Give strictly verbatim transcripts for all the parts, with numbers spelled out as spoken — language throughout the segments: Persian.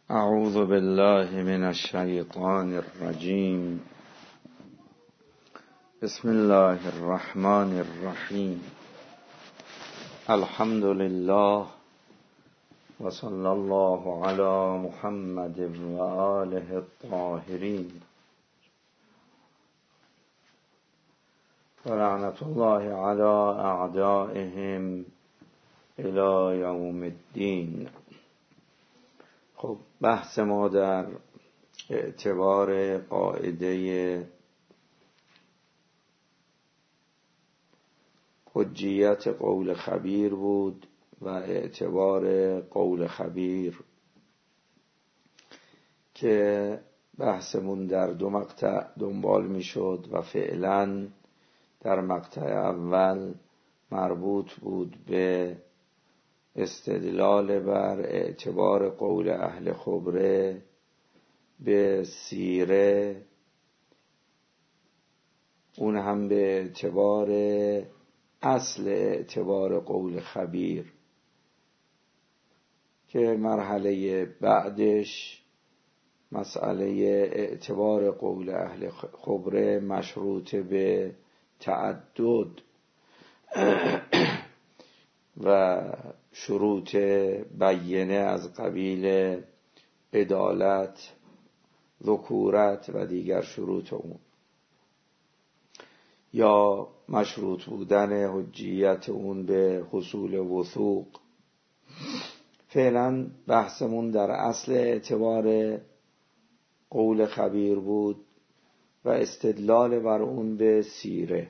اعوذ بالله من الشیطان الرجیم. بسم الله الرحمن الرحیم. الحمد لله و صلی الله علی محمد و آله الطاهرین و لعنت الله علی اعدائهم الی یوم الدین. خب بحث ما در اعتبار قاعده حجیت قول خبیر بود و اعتبار قول خبیر که بحثمون در دو مقطع دنبال می شد و فعلا در مقطع اول مربوط بود به استدلال بر اعتبار قول اهل خبره به سیره، اون هم به اعتبار اصل اعتبار قول خبیر، که مرحله بعدش مسئله اعتبار قول اهل خبره مشروط به تعدد و شروط بیینه از قبیل عدالت، ذکورت و دیگر شروط اون، یا مشروط بودن حجیت اون به حصول وثوق. فعلا بحثمون در اصل اعتبار قول خبیر بود و استدلال بر اون به سیره.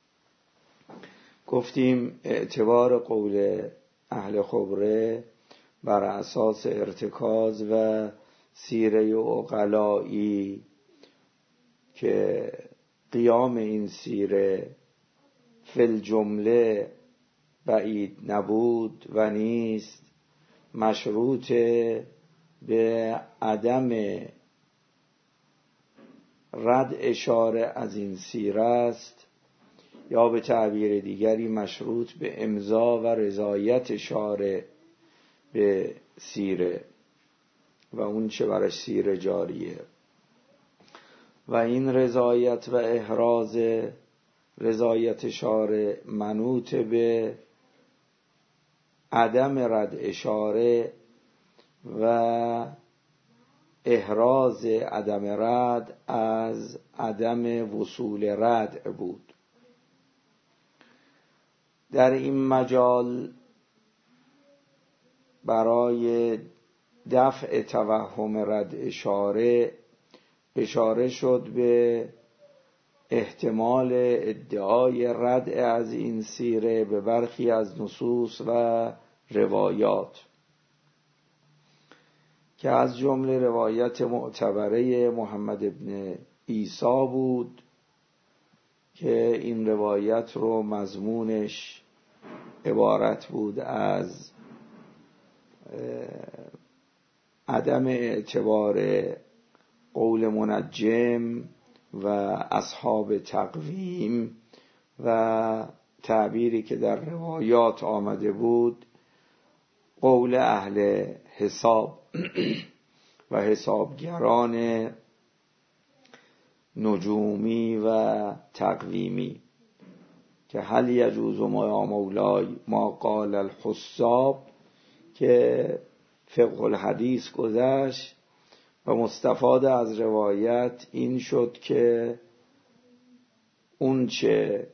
گفتیم اعتبار قول اهل خبره بر اساس ارتکاز و سیره عقلایی که قیام این سیره فی الجمله بعید نبود و نیست، مشروط به عدم رد اشاره از این سیره است، یا به تعبیر دیگری مشروط به امضا و رضایت شارع به سیره و اون چه برش سیره جاریه، و این رضایت و احراز رضایت شارع منوط به عدم رد اشاره و احراز عدم رد از عدم وصول رد بود. در این مجال برای دفع توهم رد اشاره اشاره شد به احتمال ادعای رد از این سیره به برخی از نصوص و روایات، که از جمله روایت معتبره محمد ابن عیسی بود که این روایت رو مضمونش عبارت بود از عدم اعتبار قول منجم و اصحاب تقویم و تعبیری که در روایات آمده بود قول اهل حساب و حسابگران نجومی و تقویمی، که هل یجوز ما مولای ما قال الحساب، که فقه الحدیث گذشت و مستفاد از روایت این شد که اون چه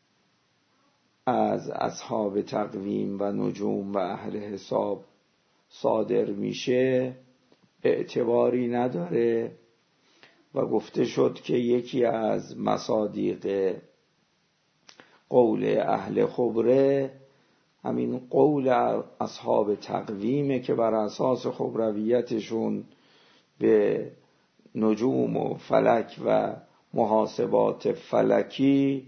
از اصحاب تقویم و نجوم و اهل حساب صادر میشه اعتباری نداره، و گفته شد که یکی از مصادیق قول اهل خبره همین قول اصحاب تقویمه که بر اساس خبرویتشون به نجوم و فلک و محاسبات فلکی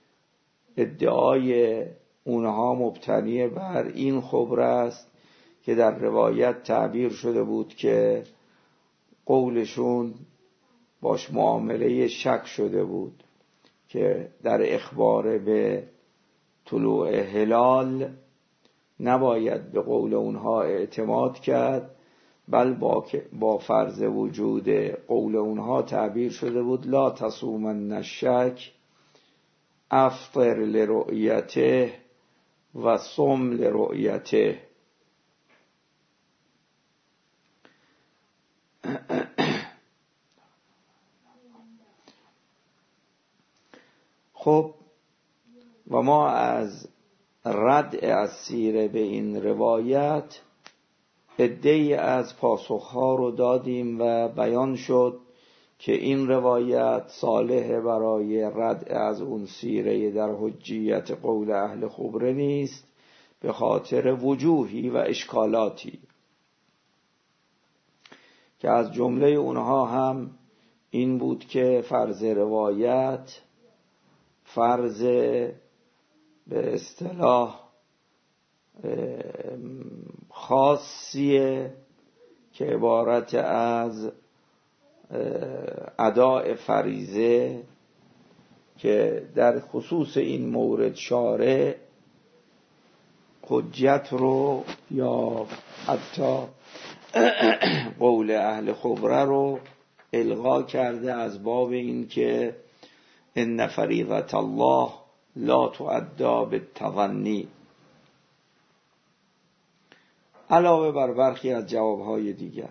ادعای اونها مبتنی بر این خبره است که در روایت تعبیر شده بود که قولشون باش معامله شک شده بود، که در اخبار به طلوع هلال نباید به قول اونها اعتماد کرد بل با, با فرض وجود قول اونها تعبیر شده بود لا تصومن الشک افطر لرؤیته و صم لرؤیته. خب و ما از رد از سیره به این روایت عده‌ای از پاسخها رو دادیم و بیان شد که این روایت صالح برای رد از اون سیره در حجیت قول اهل خبره نیست به خاطر وجوهی و اشکالاتی که از جمله اونها هم این بود که فرض روایت فرض به اصطلاح خاصیه که عبارت از اداء فریضه که در خصوص این مورد شارع حجت رو یا حتی قول اهل خبره رو الغا کرده از باب این که ان فریضة الله لا تؤدى بالتظنی، علاوه بر برخی از جوابهای دیگر.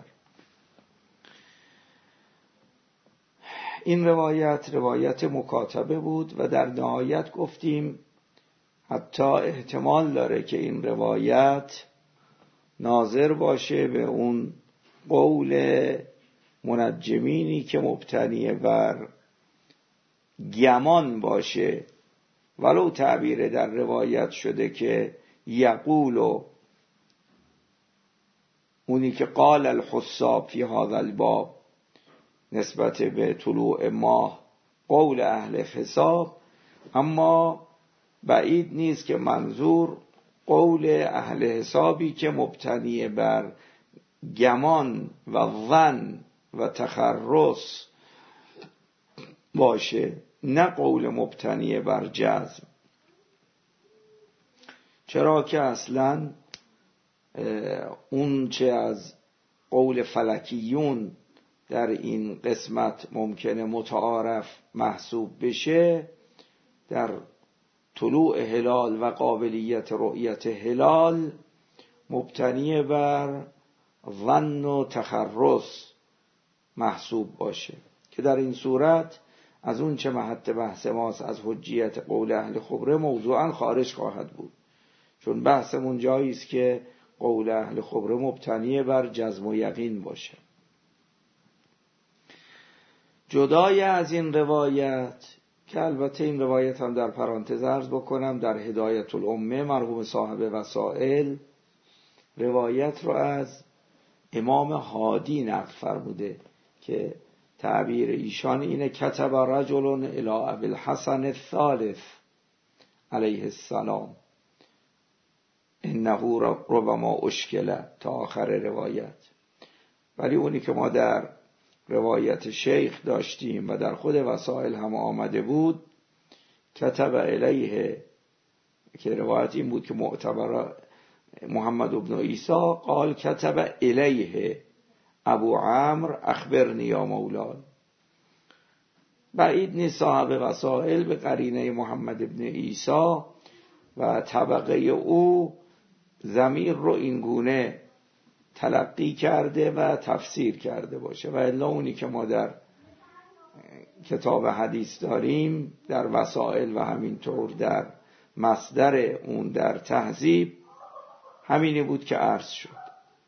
این روایت روایت مکاتبه بود و در نهایت گفتیم حتی احتمال داره که این روایت ناظر باشه به اون قول منجمینی که مبتنی بر گمان باشه، ولو تعبیر در روایت شده که یقول، اونی که قال الحساب فی هذا الباب نسبت به طلوع ماه قول اهل حساب، اما بعید نیست که منظور قول اهل حسابی که مبتنی بر گمان و ظن و تخرص باشه، نه قول مبتنی بر جزم. چرا که اصلا اون چه از قول فلکیون در این قسمت ممکنه متعارف محسوب بشه، در طلوع هلال و قابلیت رؤیت هلال مبتنی بر ظن و تخرص محسوب باشه، که در این صورت از اون چه محط بحث ماست از حجیت قول اهل خبره موضوعا خارج خواهد بود، چون بحثمون جایی است که قول اهل خبره مبتنی بر جزم و یقین باشه. جدای از این روایت که البته این روایت هم در پرانتز عرض بکنم در هدایت الامه مرحوم صاحب وسائل روایت رو از امام هادی نقل فرموده که تعبیر ایشان اینه کتب رجل الی ابی الحسن الثالث علیه السلام انه ربما اشکل تا آخر روایت. ولی اونی که ما در روایت شیخ داشتیم و در خود وسائل هم آمده بود کتب الیه، که روایت این بود که معتبر محمد ابن عیسی قال کتب الیه ابو عمرو اخبرنی یا مولا. بعید نیست صاحب وسائل به قرینه محمد ابن عیسی و طبقه او ضمیر رو اینگونه تلقی کرده و تفسیر کرده باشه، و الا اونی که ما در کتاب حدیث داریم در وسائل و همینطور در مصدر اون در تهذیب همینی بود که عرض شد.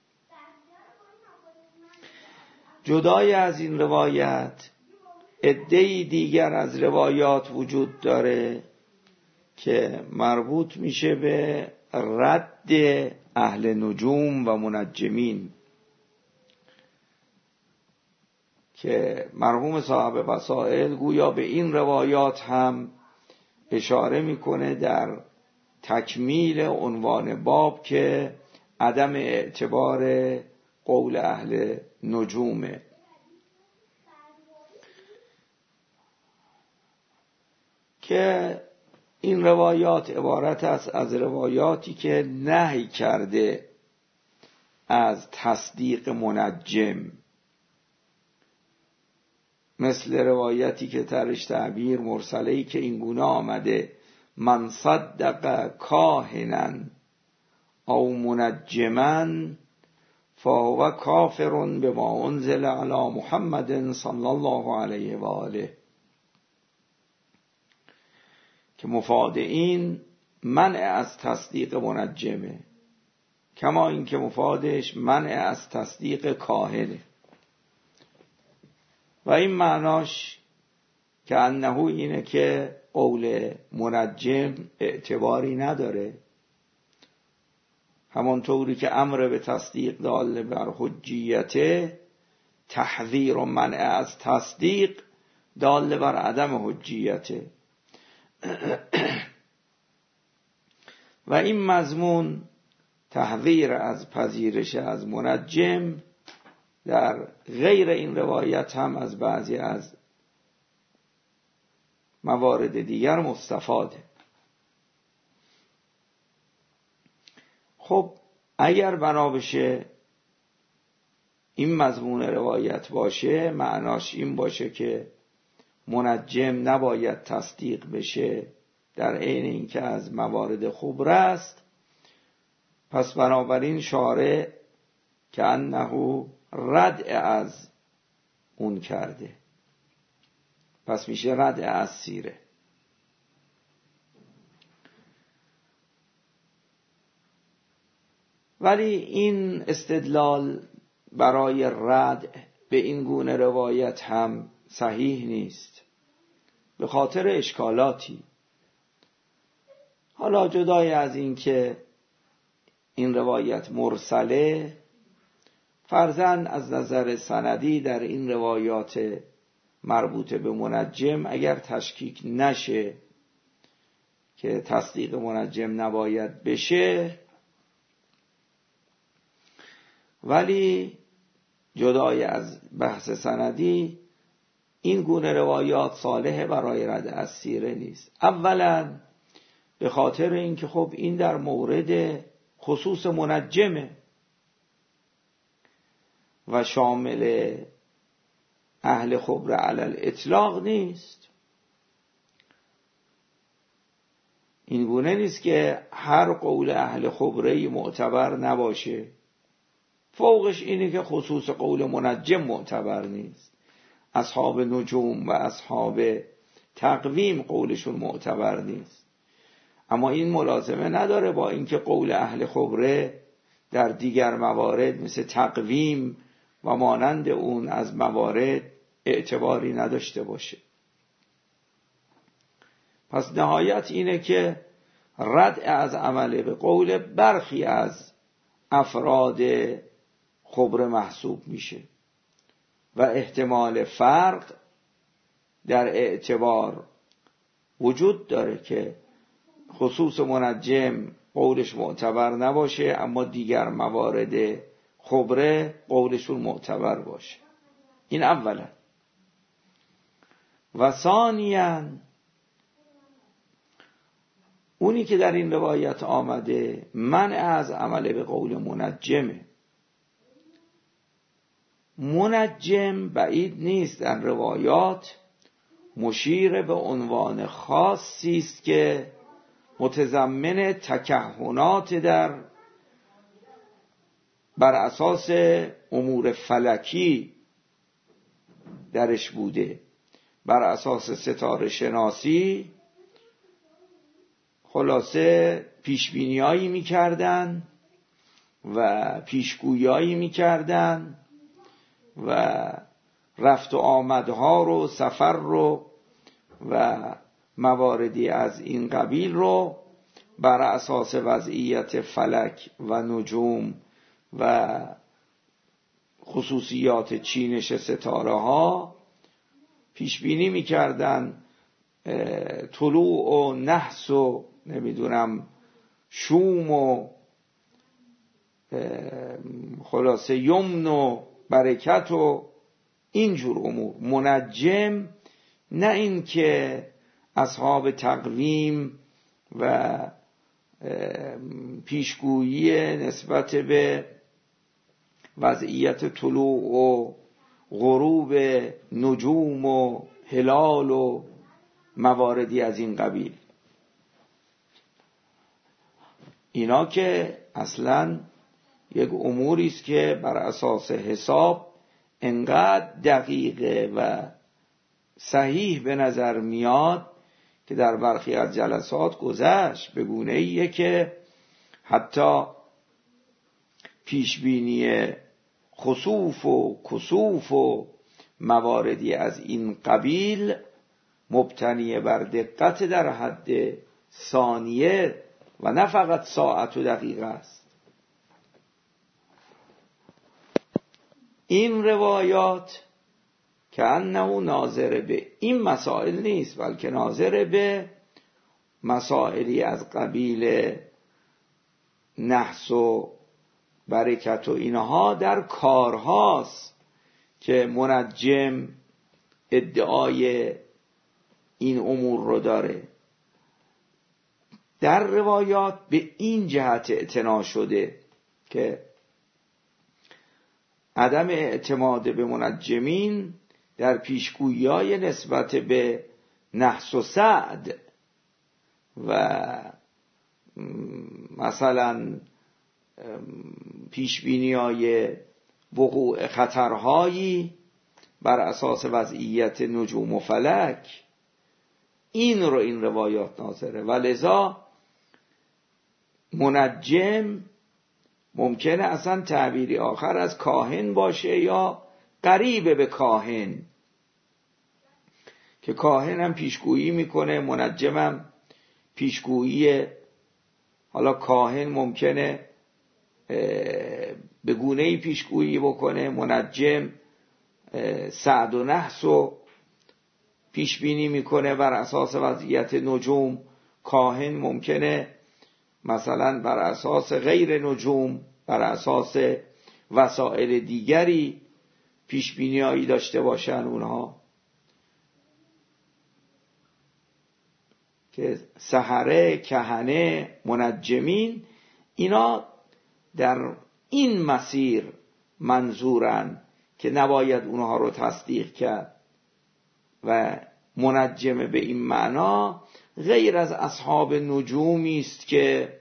جدای از این روایت عده‌ای دیگر از روایات وجود داره که مربوط میشه به رد اهل نجوم و منجمین، که مرحوم صاحب وسائل گویا به این روایات هم اشاره میکنه در تکمیل عنوان باب که عدم اعتبار قول اهل نجومه. که این روایات عبارت است از روایاتی که نهی کرده از تصدیق منجم، مثل روایتی که ترش تعبیر مرسله‌ای که این گونه آمده: من صدق کاهنا او منجما فهو کافر بما انزل علی محمد صلی الله علیه و آله، که مفاد این منع از تصدیق منجمه، کما اینکه مفادش منع از تصدیق کاهنه. و این معناش که انه اینه که قول منجم اعتباری نداره، همانطوری که امر به تصدیق دال بر حجیت، تحذیر و منع از تصدیق دال بر عدم حجیت. و این مضمون تحذیر از پذیرش از منجم در غیر این روایت هم از بعضی از موارد دیگر مستفاده. خب اگر بنا بشه این مضمون روایت باشه، معناش این باشه که منجم نباید تصدیق بشه در عین اینکه از موارد خبره است. پس بنابراین شارع که انه رد از اون کرده، پس میشه رد از سیره. ولی این استدلال برای رد به این گونه روایت هم صحیح نیست، به خاطر اشکالاتی. حالا جدای از این که این روایت مرسله، فرضاً از نظر سندی در این روایات مربوط به منجم اگر تشکیک نشه که تصدیق منجم نباید بشه، ولی جدای از بحث سندی این گونه روایات صالح برای رد از سیره نیست. اولا به خاطر اینکه خب این در مورد خصوص منجمه و شامل اهل خبره علی الاطلاق نیست. این گونه نیست که هر قول اهل خبره معتبر نباشه. فوقش اینه که خصوص قول منجم معتبر نیست. اصحاب نجوم و اصحاب تقویم قولشون معتبر نیست. اما این ملازمه نداره با اینکه قول اهل خبره در دیگر موارد مثل تقویم و مانند اون از موارد اعتباری نداشته باشه. پس نهایت اینه که رد از عمل به قول برخی از افراد خبره محسوب میشه و احتمال فرق در اعتبار وجود داره که خصوص منجم قولش معتبر نباشه اما دیگر موارد خبره قولشون معتبر باشه. این اولا. و ثانیاً اونی که در این روایت آمده منع از عمل به قول منجمه. منجم بعید نیست در روایات مشیر به عنوان خاصی است که متضمن تکهنات در بر اساس امور فلکی درش بوده، بر اساس ستاره شناسی خلاصه پیشبینیایی میکردن و پیشگویایی میکردن و رفت و آمدها رو، سفر رو و مواردی از این قبیل رو بر اساس وضعیت فلک و نجوم و خصوصیات چینش ستاره ها پیش بینی می‌کردن. طلوع و نحس و نمیدونم شوم و خلاصه یمن و برکت و اینجور امور. منجم نه این که اصحاب تقویم و پیشگویی نسبت به وضعیت طلوع و غروب نجوم و هلال و مواردی از این قبیل. اینا که اصلا یک اموری است که بر اساس حساب انقدر دقیقه و صحیح به نظر میاد که در برخی از جلسات گذشت به گونه ایه که حتی پیشبینی خسوف و کسوف و مواردی از این قبیل مبتنی بر دقت در حد ثانیه و نه فقط ساعت و دقیقه است. این روایات که انه ناظر به این مسائل نیست، بلکه ناظر به مسائلی از قبیل نحس و برکت و اینها در کارهاست که منجم ادعای این امور رو داره. در روایات به این جهت اعتنا شده که عدم اعتماد به منجمین در پیشگویی‌های نسبت به نحس و سعد و مثلا پیشبینی‌های وقوع خطرهایی بر اساس وضعیت نجوم و فلک، این رو این روایات ناظره. و لذا منجم ممکنه اصلا تعبیری آخر از کاهن باشه یا قریب به کاهن، که کاهن هم پیشگویی میکنه، منجم هم پیشگویی. حالا کاهن ممکنه به گونه‌ای پیشگویی بکنه، منجم سعد و نحس رو پیشبینی میکنه بر اساس وضعیت نجوم. کاهن ممکنه مثلا بر اساس غیر نجوم، بر اساس وسائل دیگری پیشبینی‌هایی داشته باشن اونها، که سحره، کهنه، منجمین اینا در این مسیر منظورن که نباید اونها رو تصدیق کرد. و منجم به این معنا غیر از اصحاب نجومی است که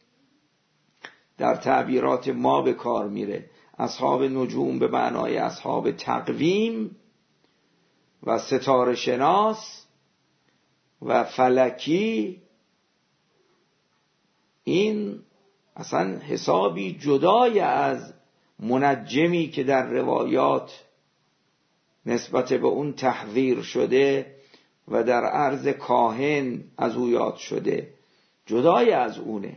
در تعبیرات ما به کار میره. اصحاب نجوم به معنای اصحاب تقویم و ستاره شناس و فلکی، این اصلا حسابی جدای از منجمی که در روایات نسبت به اون تحذیر شده و در عرض کاهن از او یاد شده، جدای از اونه.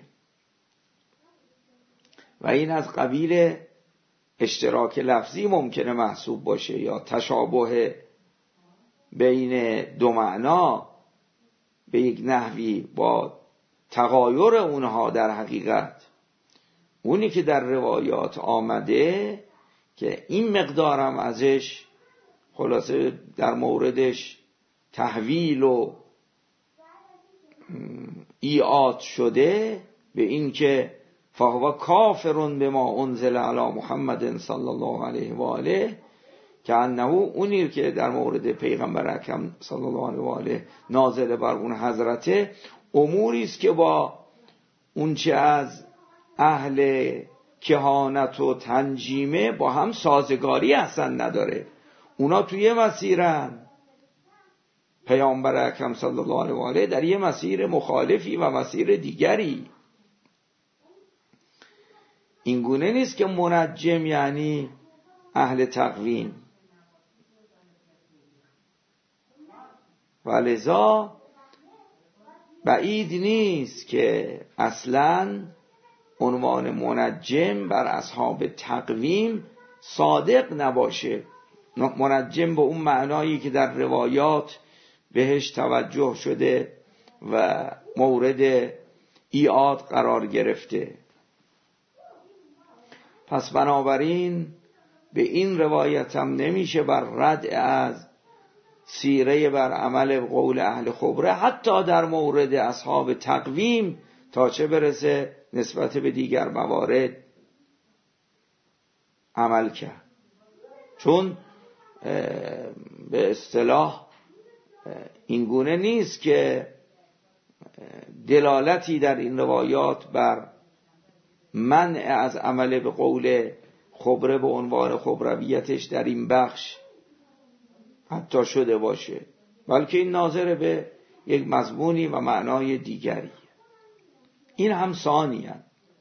و این از قبیل اشتراک لفظی ممکنه محسوب باشه یا تشابه بین دو معنا به یک نحوی با تغایر اونها در حقیقت. اونی که در روایات آمده که این مقدارم ازش خلاصه در موردش تحویل و ایعاد شده به این که فهو کافرون بما انزل علی محمد صلی الله علیه و آله، که انه اونی که در مورد پیغمبر اکرم صلی الله علیه و آله نازل بر اون حضرته اموری است که با اون چه از اهل کهانت و تنجیمه با هم سازگاری اصلا نداره. اونا توی یه مسیرن، پیامبر اکرم صلی الله علیه و آله در یه مسیر مخالفی و مسیر دیگری. این گونه نیست که منجم یعنی اهل تقویم. ولذا بعید نیست که اصلاً عنوان منجم بر اصحاب تقویم صادق نباشه. منجم به اون معنایی که در روایات بهش توجه شده و مورد ایعاد قرار گرفته. پس بنابراین به این روایت هم نمیشه بر رد از سیره بر عمل قول اهل خبره حتی در مورد اصحاب تقویم، تا چه برسه نسبت به دیگر موارد. عمل کرد، چون به اصطلاح این گونه نیست که دلالتی در این روایات بر منع از عمل به قول خبره به عنوان خبرویتش در این بخش حتی شده باشه، بلکه این ناظر به یک مضمونی و معنای دیگری. این هم ثانیاً.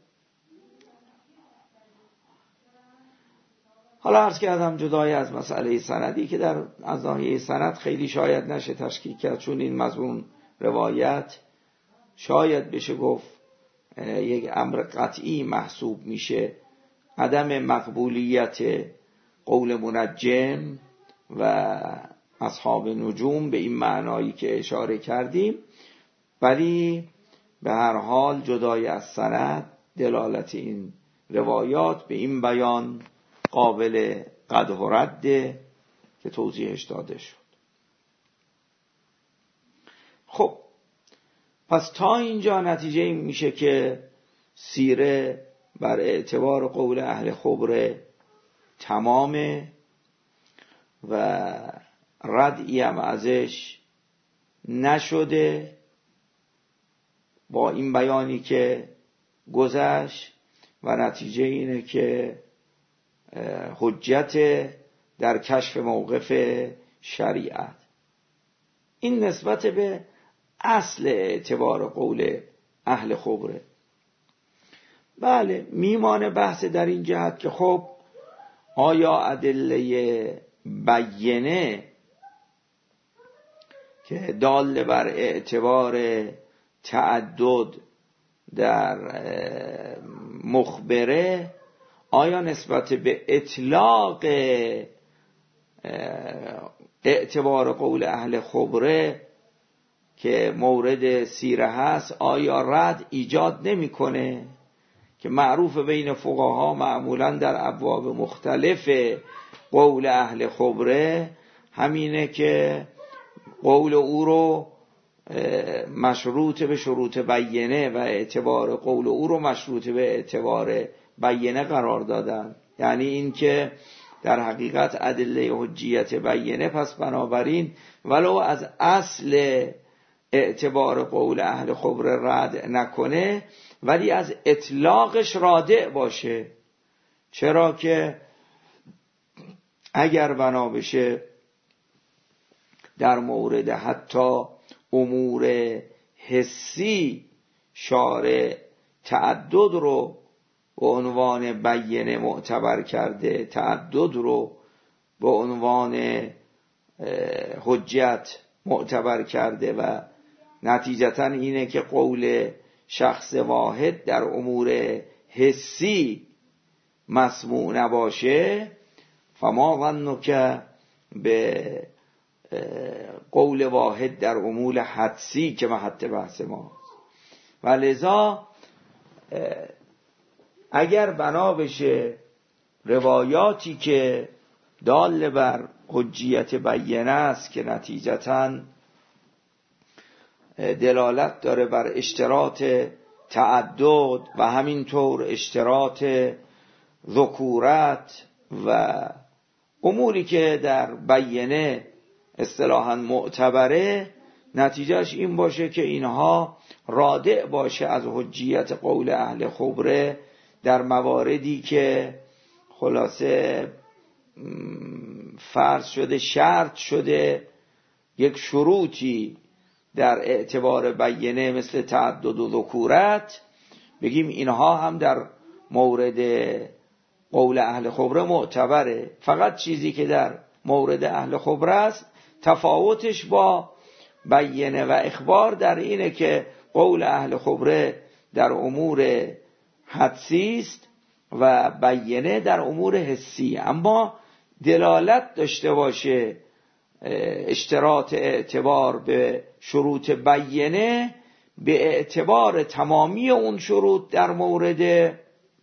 حالا عرض کردم جدای از مسئله سندی که در از ناحیه سند خیلی شاید نشه تشکیک کرد، چون این مضمون روایت شاید بشه گفت یک امر قطعی محسوب میشه، عدم مقبولیت قول منجم و اصحاب نجوم به این معنایی که اشاره کردیم، ولی به هر حال جدای از سند دلالت این روایات به این بیان قابل قدح و رده که توضیحش داده شد. خب پس تا اینجا نتیجه این میشه که سیره بر اعتبار قول اهل خبره تمامه و ردی هم ازش نشده با این بیانی که گذشت، و نتیجه اینه که حجت در کشف موقف شریعت. این نسبت به اصل اعتبار قول اهل خبره. بله میمانه بحث در این جهت که خب آیا ادله بیینه که دال بر اعتبار تعدد در مخبره، آیا نسبت به اطلاق اعتبار قول اهل خبره که مورد سیره هست آیا رد ایجاد نمی‌کنه؟ که معروف بین فقها معمولاً در ابواب مختلف قول اهل خبره همینه که قول او رو مشروط به شروط بیینه و اعتبار قول او رو مشروط به اعتبار بیینه قرار دادن. یعنی این که در حقیقت ادله حجیت بیینه، پس بنابراین ولو از اصل اعتبار قول اهل خبره رد نکنه ولی از اطلاقش رادع باشه. چرا که اگر بنا بشه در مورد حتی امور حسی شارع تعدد رو به عنوان بیینه معتبر کرده، تعدد رو به عنوان حجت معتبر کرده و نتیجتاً اینه که قول شخص واحد در امور حسی مسموع نباشه، فما ظنک به قول واحد در امور حدسی که محط بحث ماست. و لذا اگر بنا بشه روایاتی که دال بر حجیت بیینه است که نتیجتاً دلالت داره بر اشتراط تعدد و همینطور اشتراط ذکورت و اموری که در بیینه اصطلاحاً معتبره، نتیجهش این باشه که اینها رادع باشه از حجیت قول اهل خبره در مواردی که خلاصه فرض شده، شرط شده یک شروطی در اعتبار بیینه مثل تعدد و ذکورت، بگیم اینها هم در مورد قول اهل خبره معتبره. فقط چیزی که در مورد اهل خبره است تفاوتش با بیینه و اخبار در اینه که قول اهل خبره در امور حدسی است و بیینه در امور حسی، اما دلالت داشته باشه اشتراط اعتبار به شروط بیینه به اعتبار تمامی اون شروط در مورد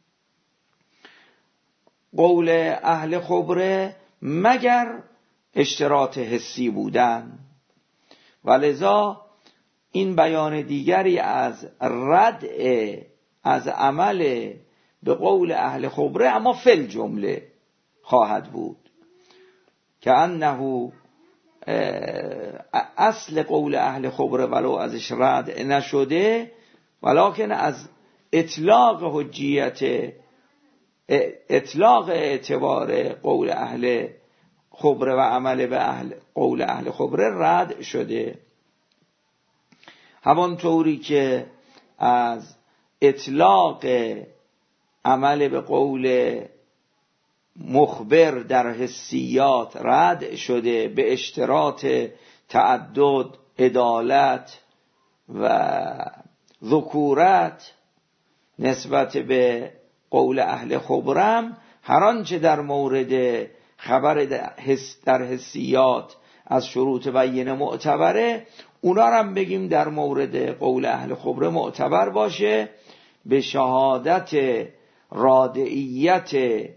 قول اهل خبره مگر اشتراط حسی بودن. ولذا این بیان دیگری از ردع از عمل به قول اهل خبره، اما فل جمله خواهد بود. که انه اصل قول اهل خبره ولو ازش رد نشده، ولکن از اطلاق حجیت اطلاق اعتبار قول اهل خبره و عمل به اهل قول اهل خبره رد شده. همانطوری که از اطلاق عمل به قول مخبر در حسیات رد شده به اشتراط تعدد، عدالت و ذکورت نسبت به قول اهل خبرم، هر آنچه در مورد خبر در حسیات از شروط بیینه معتبره، اونا رو هم بگیم در مورد قول اهل خبره معتبر باشه، به شهادت رادعیت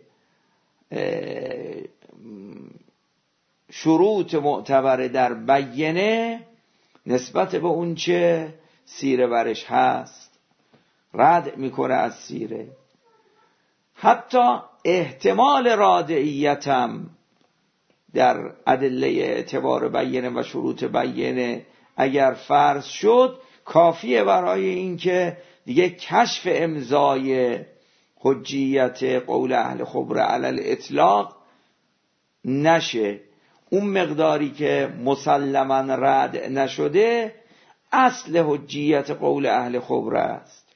شروط معتبر در بیینه نسبت به اون چه سیره برش هست رد میکنه از سیره. حتی احتمال رادعیتم در ادله اعتبار بیینه و شروط بیینه اگر فرض شد، کافیه برای اینکه دیگه کشف امضای حجیت قول اهل خبره علی الاطلاق نشه. اون مقداری که مسلما رد نشده اصل حجیت قول اهل خبره است.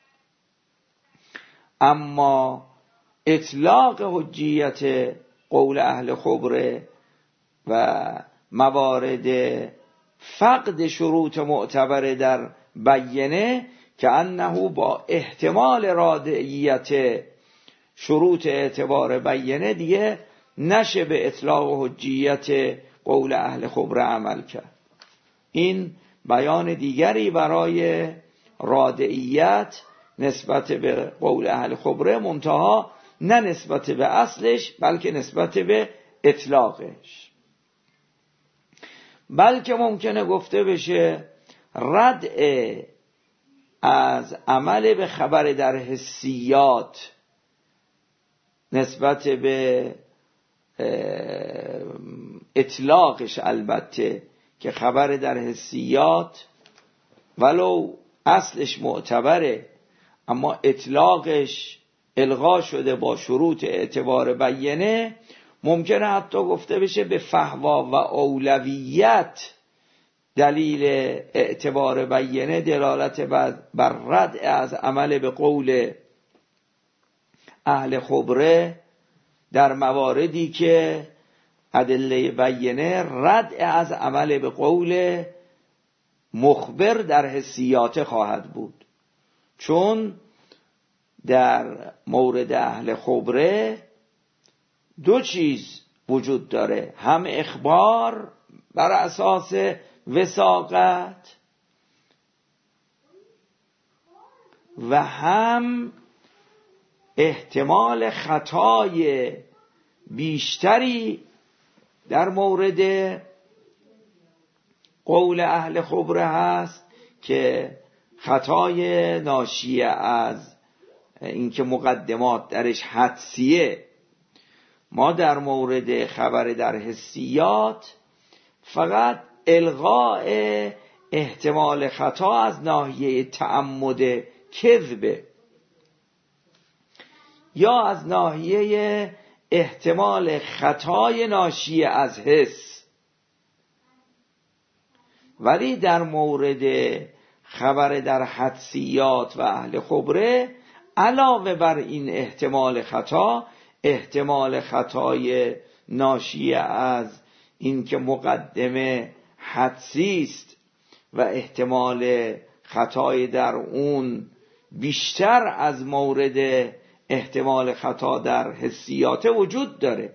اما اطلاق حجیت قول اهل خبره و موارد فقد شروط معتبر در بیینه که انه با احتمال رادعیت شروط اعتبار بیینه دیگه نشه به اطلاق حجیت قول اهل خبره عمل کرد. این بیان دیگری برای رادعیت نسبت به قول اهل خبره، منتها نه نسبت به اصلش بلکه نسبت به اطلاقش. بلکه ممکنه گفته بشه ردع از عمل به خبر در حسیات نسبت به اطلاقش، البته که خبر در حسیات ولو اصلش معتبره اما اطلاقش الغا شده با شروط اعتبار بیینه، ممکنه حتی گفته بشه به فحوا و اولویت دلیل اعتبار بیینه دلالت بر رد از عمل به قول اهل خبره در مواردی که ادله بیینه رد از عمل به قول مخبر در حسیات خواهد بود. چون در مورد اهل خبره دو چیز وجود داره، هم اخبار بر اساس وثاقت و هم احتمال خطای بیشتری در مورد قول اهل خبره هست که خطای ناشی از اینکه مقدمات درش حدسیه. ما در مورد خبر در حسیات فقط الغاء احتمال خطا از ناحیه تعمد کذبه یا از ناحیه احتمال خطای ناشی از حس، ولی در مورد خبر در حدسیات و اهل خبره علاوه بر این احتمال خطا، احتمال خطای ناشی از اینکه مقدمه حدسی است و احتمال خطای در اون بیشتر از مورد احتمال خطا در حسیات وجود داره.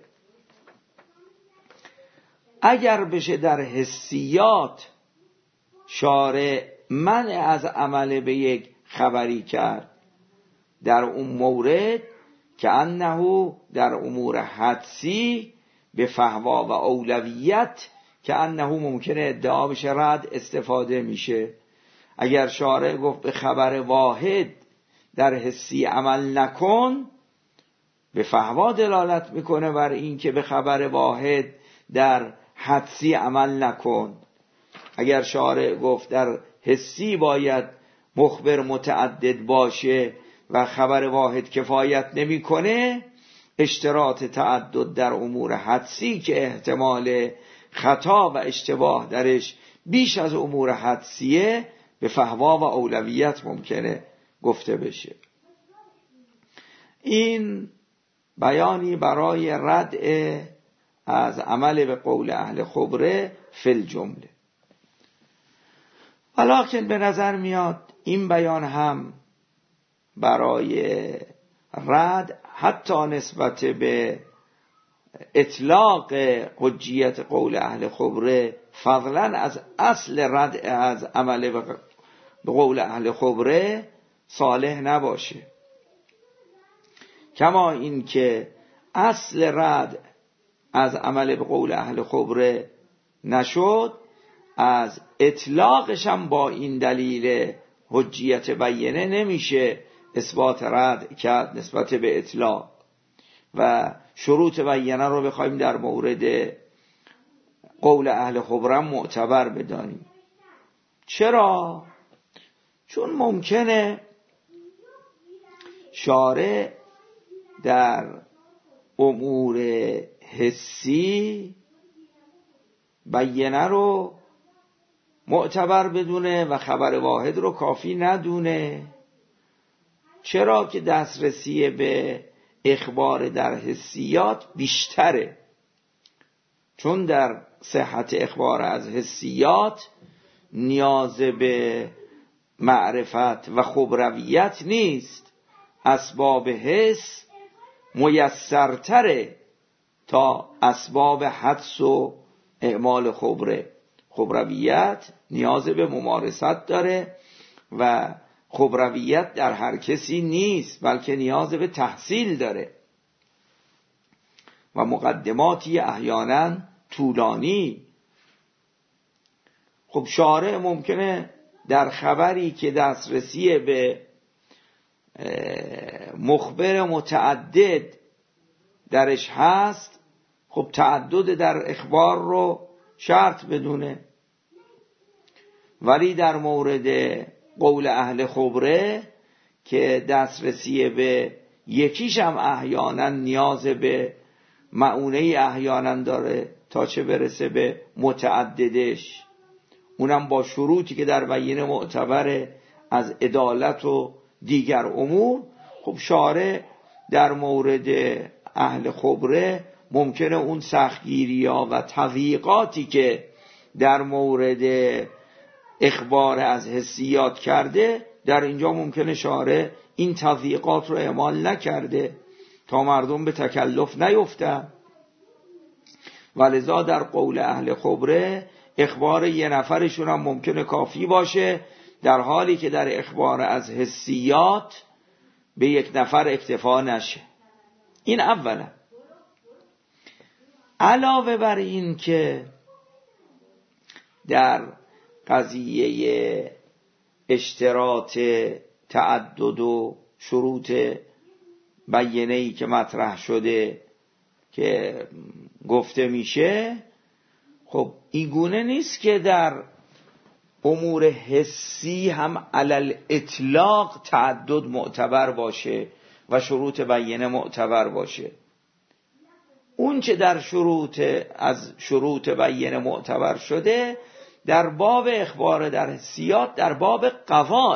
اگر بشه در حسیات شارع منع از عمل به یک خبری کرد در اون مورد که انه در امور حدسی به فحوا و اولویت که انه ممکنه ادعا بشه رد استفاده میشه. اگر شارع گفت به خبر واحد در حسی عمل نکن، به فهوا دلالت میکنه بر این که به خبر واحد در حدسی عمل نکن. اگر شارع گفت در حسی باید مخبر متعدد باشه و خبر واحد کفایت نمیکنه، اشتراط تعدد در امور حدسی که احتمال خطا و اشتباه درش بیش از امور حدسیه، به فهوا و اولویت ممکنه گفته بشه. این بیانی برای ردع از عمل به قول اهل خبره فی الجمله. ولکن به نظر میاد این بیان هم برای رد حتی نسبت به اطلاق حجیت قول اهل خبره فضلا از اصل رد از عمل به قول اهل خبره صالح نباشه. کما این که اصل رد از عمل به قول اهل خبره نشد، از اطلاقش هم با این دلیل حجیت بیینه نمیشه اثبات رد کرد نسبت به اطلاق و شروط بیینه رو بخوایم در مورد قول اهل خبره معتبر بدانیم. چرا؟ چون ممکنه شارع در امور حسی بیینه رو معتبر بدونه و خبر واحد رو کافی ندونه. چرا که دسترسی به اخبار در حسیات بیشتره، چون در صحت اخبار از حسیات نیاز به معرفت و خبرویت نیست. اسباب حس میسرتره تا اسباب حدس و اعمال خبره. خبرویت نیاز به ممارست داره و خبرویت در هر کسی نیست، بلکه نیاز به تحصیل داره و مقدماتی احیانا طولانی. خب شارع ممکنه در خبری که دسترسی به مخبر متعدد درش هست، خب تعدد در اخبار رو شرط بدونه، ولی در مورد قول اهل خبره که دسترسی به یکیش هم احیانا نیاز به معونه احیانا داره تا چه برسه به متعددش، اونم با شروطی که در بیینه معتبره از عدالت و دیگر امور. خب شارع در مورد اهل خبره ممکنه اون سختگیری‌ها و تضییقاتی که در مورد اخبار از حسیات کرده، در اینجا ممکنه شارع این تضییقات رو اعمال نکرده تا مردم به تکلف نیفتن. ولذا در قول اهل خبره اخبار یه نفرشون هم ممکنه کافی باشه، در حالی که در اخبار از حسیات به یک نفر اکتفا نشه. این اولا. علاوه بر این که در قضیه اشتراط تعدد و شروط بیانه‌ای که مطرح شده که گفته میشه، خب این گونه نیست که در امور حسی هم علل اطلاق تعدد معتبر باشه و شروط بیانه معتبر باشه. اون چه در شروط از شروط بیانه معتبر شده در باب اخبار در حسیات در باب قضاء،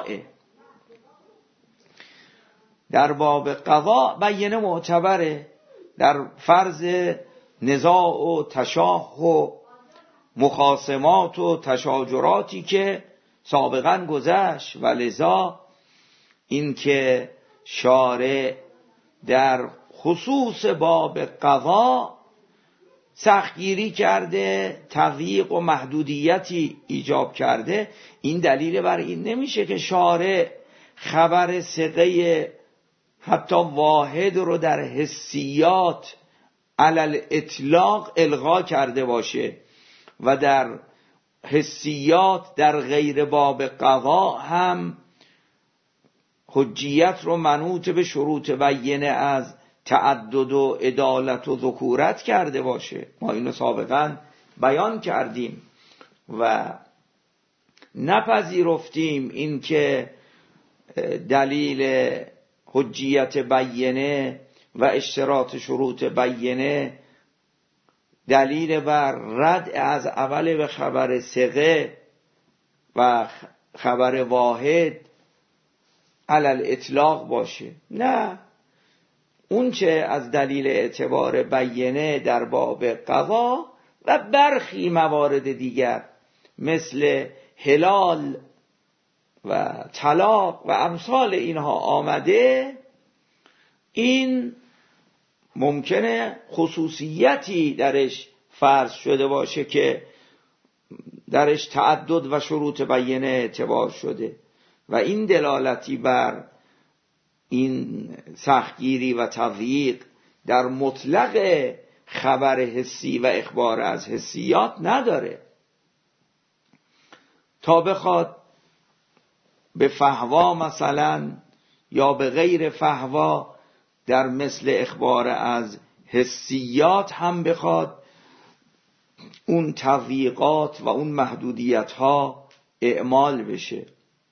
در باب قضاء بیانه معتبره. در فرض نزاع و تشاح و مخاصمات و تشاجراتی که سابقا گذشت، و لذا این که شارع در خصوص باب قضا سختگیری کرده، تضییق و محدودیتی ایجاب کرده، این دلیل بر این نمیشه که شارع خبر ثقه حتی واحد رو در حسیات علل اطلاق الغا کرده باشه و در حسیات در غیر باب قضا هم حجیت رو منوط به شروط بیانه از تعدد و عدالت و ذکورت کرده باشه. ما اینو سابقا بیان کردیم و نپذیرفتیم این که دلیل حجیت بیینه و اشتراط شروط بیینه دلیل بر رد از اول به خبر ثقه و خبر واحد علل اطلاق باشه. نه، اون چه از دلیل اعتبار بیینه در باب قضا و برخی موارد دیگر مثل حلال و طلاق و امثال اینها آمده، این ممکنه خصوصیتی درش فرض شده باشه که درش تعدد و شروط بیینه اعتبار شده و این دلالتی بر این سختگیری و تضییق در مطلق خبر حسی و اخبار از حسیات نداره تا بخواد به فحوا مثلا یا به غیر فحوا در مثل اخبار از حسیات هم بخواد اون تضییقات و اون محدودیت ها اعمال بشه.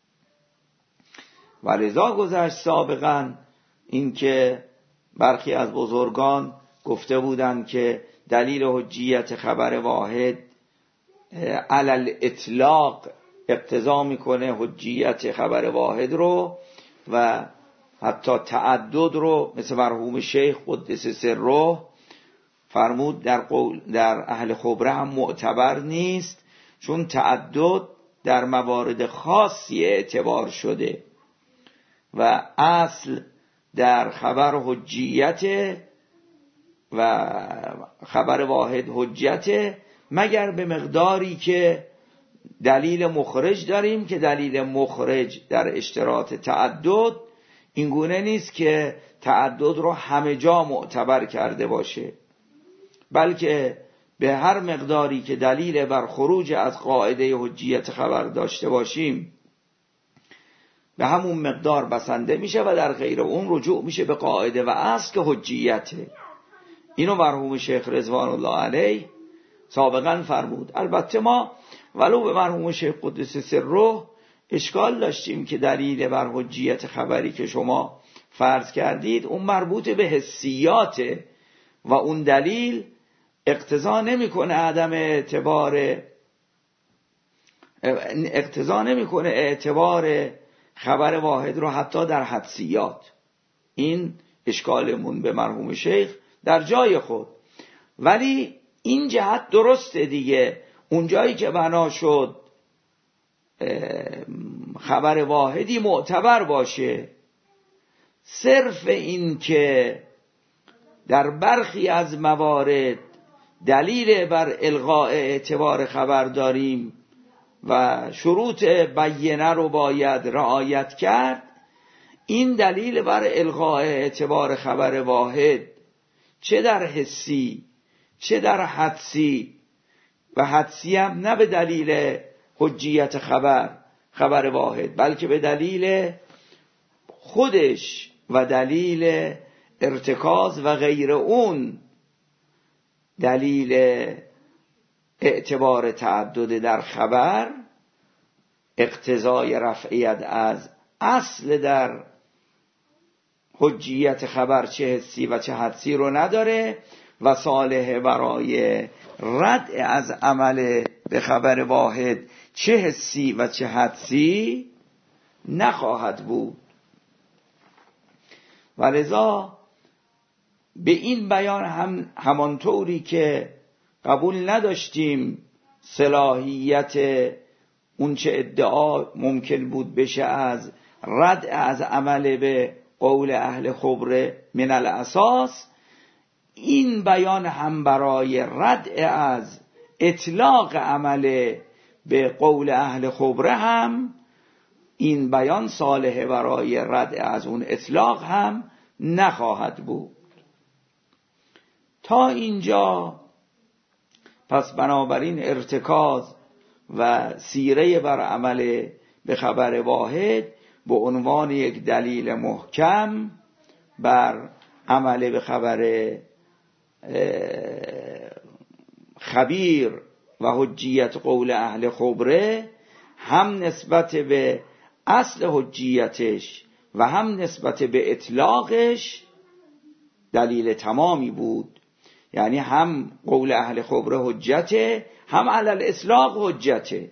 و لذا گذشت سابقا این که برخی از بزرگان گفته بودند که دلیل حجیت خبر واحد علل اطلاق اقتضا میکنه حجیت خبر واحد رو و حتی تعدد رو، مثل مرحوم شیخ قدس سره فرمود در قول در اهل خبره هم معتبر نیست، چون تعدد در موارد خاصی اعتبار شده و اصل در خبر حجیت و خبر واحد حجت، مگر به مقداری که دلیل مخرج داریم که دلیل مخرج در اشتراط تعدد اینگونه نیست که تعدد رو همه جا معتبر کرده باشه، بلکه به هر مقداری که دلیل بر خروج از قاعده حجیت خبر داشته باشیم به همون مقدار بسنده میشه و در غیر اون رجوع میشه به قاعده و اصل که حجیته. اینو مرحوم شیخ رضوان الله علیه سابقا فرمود. البته ما ولو به مرحوم شیخ قدس سره اشکال داشتیم که دلیل بر حجیت خبری که شما فرض کردید اون مربوط به حسیاته و اون دلیل اقتضا نمیکنه عدم اعتبار اقتضا نمیکنه اعتبار خبر واحد رو حتی در حدسیات. این اشکالمون به مرحوم شیخ در جای خود، ولی این جهت درسته دیگه. اون جایی که بنا شد خبر واحدی معتبر باشه، صرف این که در برخی از موارد دلیل بر الغاء اعتبار خبر داریم و شروط بیینه رو باید رعایت کرد، این دلیل بر الغاء اعتبار خبر واحد چه در حسی چه در حدسی، و حدسی هم نه به دلیل حجیت خبر خبر واحد بلکه به دلیل خودش و دلیل ارتکاز و غیر اون دلیل اعتبار تعدد در خبر اقتضای رفعیت از اصل در حجیت خبر چه حسی و چه حدسی رو نداره و صالح برای رد از عمل به خبر واحد چه حسی و چه حدسی نخواهد بود. و لذا به این بیان هم همانطوری که قبول نداشتیم صلاحیت اون چه ادعا ممکن بود بشه از رد از عمل به قول اهل خبره من الاساس، این بیان هم برای رد از اطلاق عمل به قول اهل خبره هم این بیان صالح برای رد از اون اطلاق هم نخواهد بود. تا اینجا پس بنابراین ارتکاز و سیره بر عمل به خبر واحد به عنوان یک دلیل محکم بر عمل به خبر خبیر و حجیت قول اهل خبره هم نسبت به اصل حجیتش و هم نسبت به اطلاقش دلیل تمامی بود. یعنی هم قول اهل خبره حجته، هم علل اطلاق حجته.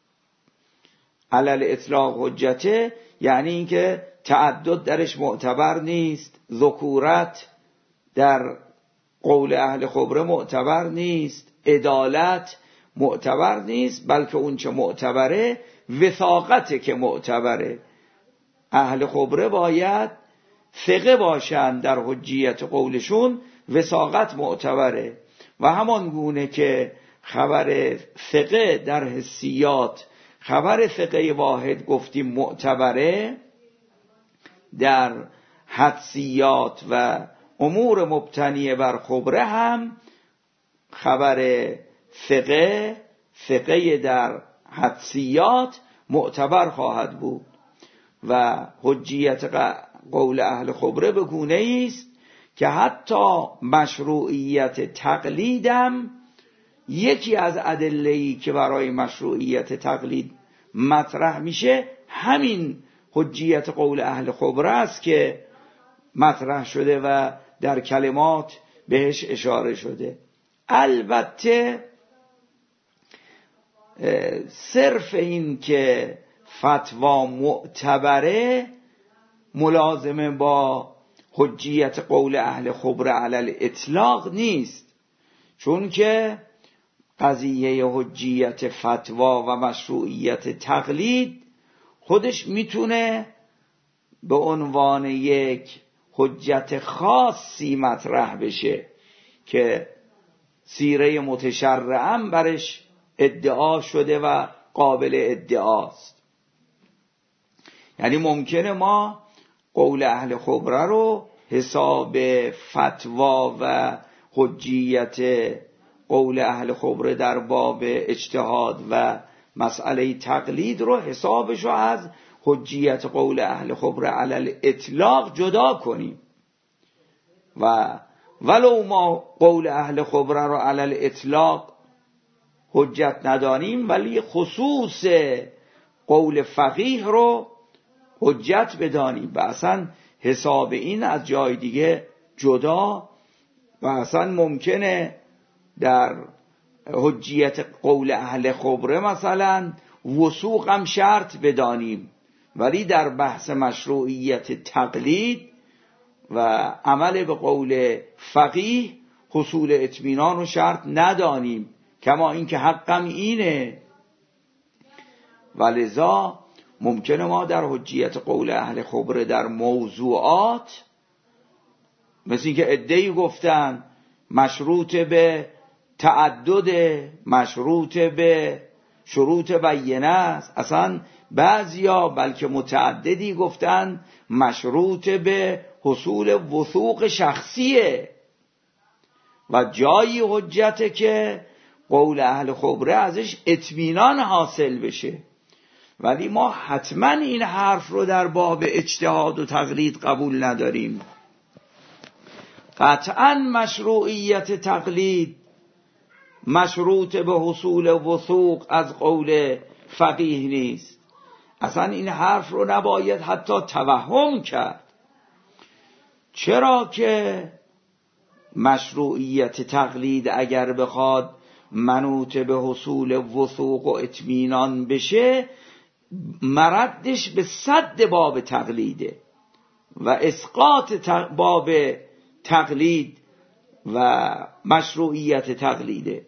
علل اطلاق حجته یعنی اینکه تعدد درش معتبر نیست، ذکورت در قول اهل خبره معتبر نیست، عدالت معتبر نیست، بلکه اون چه معتبره وثاقته که معتبره. اهل خبره باید ثقه باشن در حجیت قولشون، وثاقت معتبره. و همان گونه که خبر ثقه در حسیات خبر ثقه واحد گفتیم معتبره، در حدسیات و امور مبتنی بر خبره هم خبر ثقه ثقه در حدسیات معتبر خواهد بود. و حجیت قول اهل خبره به گونه است که حتی مشروعیت تقلیدم یکی از ادله‌ای که برای مشروعیت تقلید مطرح میشه همین حجیت قول اهل خبره است که مطرح شده و در کلمات بهش اشاره شده. البته صرف این که فتوا معتبره ملازمه با حجیت قول اهل خبره علی اطلاق نیست، چون که قضیه حجیت فتوا و مشروعیت تقلید خودش میتونه به عنوان یک حجت خاصی مطرح بشه که سیره متشرعم برش ادعا شده و قابل ادعاست. یعنی ممکنه ما قول اهل خبره رو حساب فتوا و حجیت قول اهل خبره در باب اجتهاد و مسئله تقلید رو حسابشو از حجیت قول اهل خبره علی اطلاق جدا کنیم و ولو ما قول اهل خبره رو علی اطلاق حجت ندانیم ولی خصوص قول فقیه رو حجت بدانیم و اصلا حساب این از جای دیگه جدا. و اصلا ممکنه در حجیت قول اهل خبره مثلا وثوق هم شرط بدانیم، ولی در بحث مشروعیت تقلید و عمل به قول فقیه حصول اطمینان و شرط ندانیم، کما اینکه حقم اینه. ولذا ممکنه ما در حجیت قول اهل خبره در موضوعات مثل اینکه عده‌ای گفتن مشروط به تعدد، مشروط به شروط بیینه است، اصلا بعضیا بلکه متعددی گفتن مشروط به حصول وثوق شخصیه و جایی حجته که قول اهل خبره ازش اطمینان حاصل بشه. ولی ما حتما این حرف رو در باب اجتهاد و تقلید قبول نداریم. قطعا مشروعیت تقلید مشروط به حصول وثوق از قول فقیه نیست. اصلا این حرف رو نباید حتی توهم کرد، چرا که مشروعیت تقلید اگر بخواد منوط به حصول وثوق و اطمینان بشه مردش به سد باب تقلیده و اسقاط باب تقلید و مشروعیت تقلیده.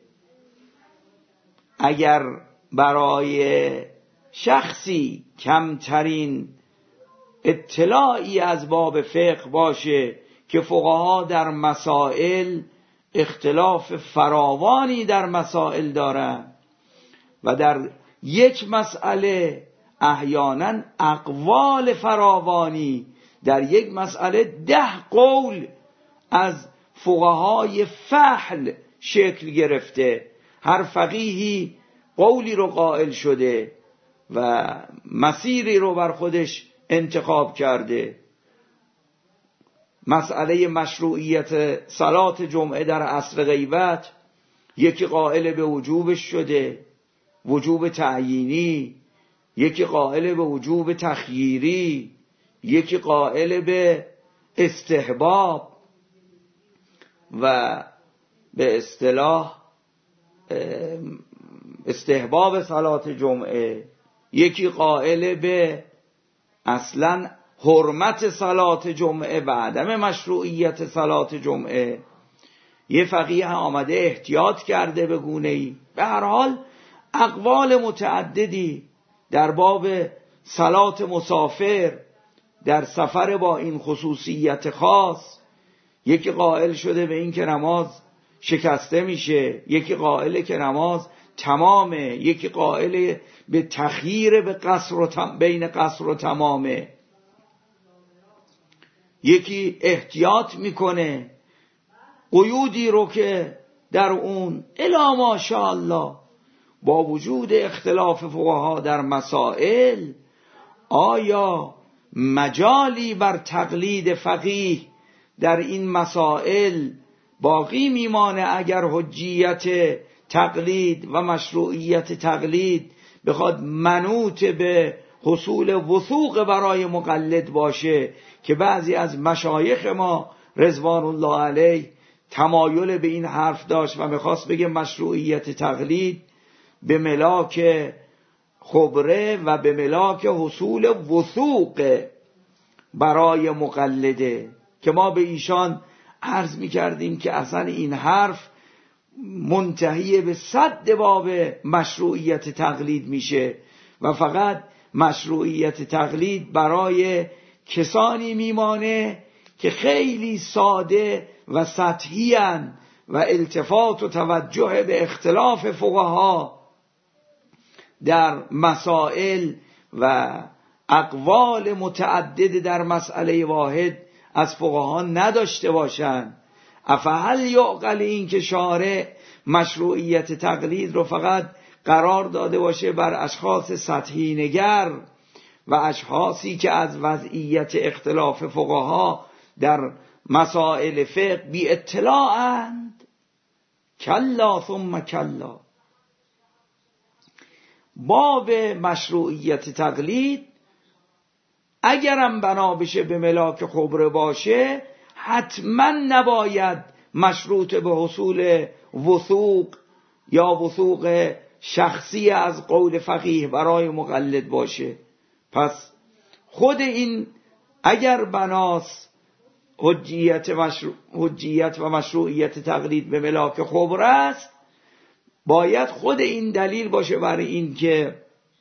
اگر برای شخصی کمترین اطلاعی از باب فقه باشه که فقها در مسائل اختلاف فراوانی در مسائل دارن و در یک مسئله احیانا اقوال فراوانی، در یک مسئله ده قول از فقهای فحل شکل گرفته، هر فقیهی قولی رو قائل شده و مسیری رو بر خودش انتخاب کرده. مسئله مشروعیت صلات جمعه در عصر غیبت، یکی قائل به وجوبش شده، وجوب تعیینی، یکی قائل به وجوب تخییری، یکی قائل به استحباب و به اصطلاح استحباب صلات جمعه، یکی قائل به اصلا حرمت صلات جمعه و عدم مشروعیت صلات جمعه. یه فقیه آمده احتیاط کرده به گونه‌ای. به هر حال اقوال متعددی در باب صلات مسافر در سفر با این خصوصیت خاص، یکی قائل شده به این که نماز شکسته میشه، یکی قائل که نماز تمامه، یکی قائل به تخییر به قصر و تم بین قصر و تمامه، یکی احتیاط میکنه قیودی رو که در اون الا ماشاءالله با وجود اختلاف فقها در مسائل آیا مجالی بر تقلید فقیه در این مسائل باقی میمانه اگر حجیت تقلید و مشروعیت تقلید بخواد منوط به حصول وثوق برای مقلد باشه که بعضی از مشایخ ما رضوان الله علیه تمایل به این حرف داشت و میخواست بگه مشروعیت تقلید به ملاک خبره و به ملاک حصول وثوق برای مقلده، که ما به ایشان عرض میکردیم که اصلا این حرف منتهی به صد باب مشروعیت تقلید میشه و فقط مشروعیت تقلید برای کسانی میمانه که خیلی ساده و سطحی هستند و التفات و توجه به اختلاف فقها در مسائل و اقوال متعدد در مسئله واحد از فقها نداشته باشند. افهل یعقل این که شارع مشروعیت تقلید رو فقط قرار داده باشه بر اشخاص سطحی نگر و اشخاصی که از وضعیت اختلاف فقها در مسائل فقه بی اطلاعند؟ کلا ثم کلا. باب مشروعیت تقلید اگرم بنا بشه به ملاک خبره باشه حتما نباید مشروط به حصول وثوق یا وثوق شخصی از قول فقیه برای مقلد باشه. پس خود این اگر بناس حجیت, مشروع حجیت و مشروعیت تقلید به ملاک خبره است، باید خود این دلیل باشه برای این که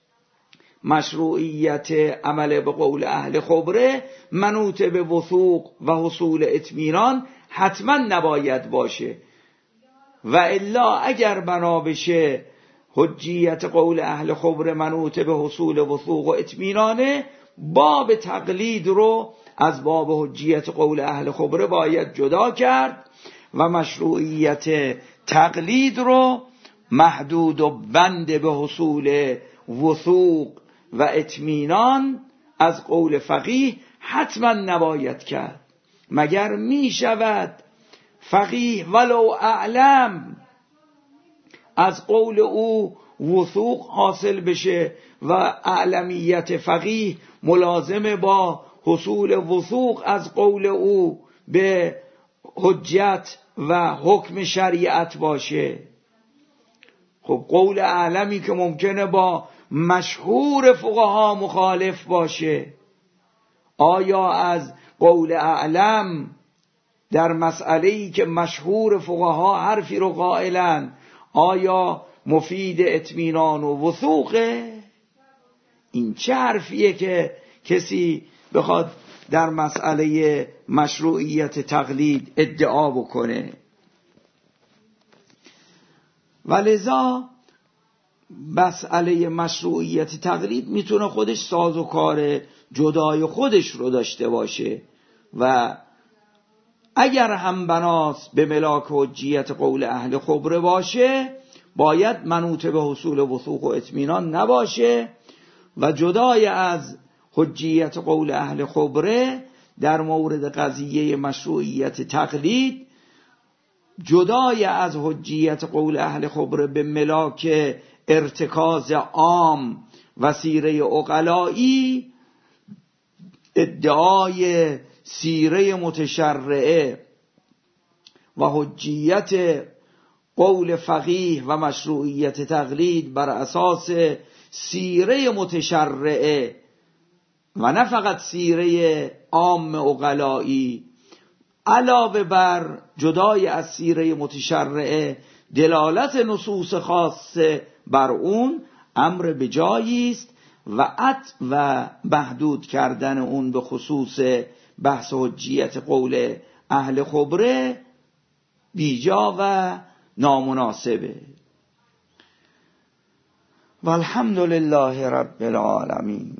مشروعیت عمل به قول اهل خبره منوط به وثوق و حصول اطمینان حتما نباید باشه، و الا اگر بنا بشه حجیت قول اهل خبره منوط به حصول وثوق و اطمینانه، باب تقلید رو از باب حجیت قول اهل خبره باید جدا کرد و مشروعیت تقلید رو محدود و بند به حصول وثوق و اطمینان از قول فقیه حتما نباید کرد. مگر می شود فقیه ولو اعلم از قول او وثوق حاصل بشه و اعلمیت فقیه ملازم با حصول وثوق از قول او به حجت و حکم شریعت باشه؟ خب قول اعلمی که ممکنه با مشهور فقها مخالف باشه، آیا از قول اعلم در مسئله‌ای که مشهور فقها حرفی رو قائلن آیا مفید اطمینان و وثوقه؟ این چه حرفیه که کسی بخواد در مسئله مشروعیت تقلید ادعا بکنه؟ ولذا مسئله مشروعیت تقلید میتونه خودش ساز و کار جدای خودش رو داشته باشه و اگر هم بناس به ملاک حجیت قول اهل خبره باشه باید منوط به حصول وثوق و اطمینان نباشه و جدای از حجیت قول اهل خبره در مورد قضیه مشروعیت تقلید جدای از حجیت قول اهل خبره به ملاک ارتکاز عام و سیره عقلایی، ادعای سیره متشرعه و حجیت قول فقیه و مشروعیت تقلید بر اساس سیره متشرعه و نه فقط سیره عام عقلایی، علاوه بر جدای از سیره متشرعه دلالت نصوص خاصه بر اون، امر به جایی است و عطف و محدود کردن اون به خصوص بحث حجیت قول اهل خبره بیجا و نامناسبه. والحمد لله رب العالمین.